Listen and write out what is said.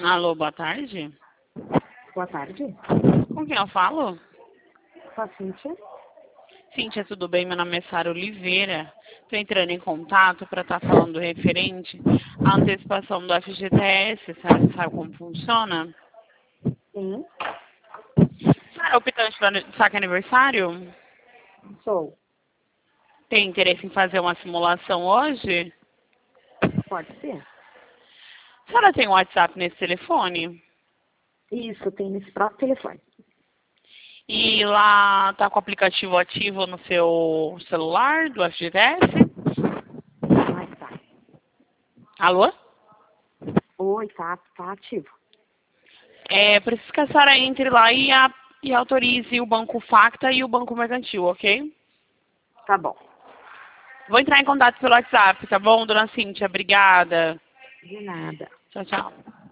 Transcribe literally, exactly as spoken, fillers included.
Alô, boa tarde. Boa tarde. Com quem eu falo? Com a Cíntia. Cíntia, tudo bem? Meu nome é Sara Oliveira. Estou entrando em contato para estar falando referente à antecipação do F G T S. Sabe, sabe como funciona? Sim, Sara, optante do saque aniversário? sou. Tem interesse em fazer uma simulação hoje? Pode ser? A senhora tem um WhatsApp nesse telefone? Isso, tem nesse próprio telefone. E lá tá com o aplicativo ativo no seu celular do F G T S? Ah, tá. Alô? Oi, tá, tá ativo. É, preciso que a senhora entre lá e, a, e autorize o Banco Facta e o Banco Mercantil, ok? Tá bom. Vou entrar em contato pelo WhatsApp, tá bom, dona Cíntia? Obrigada. De nada. Tchau, tchau.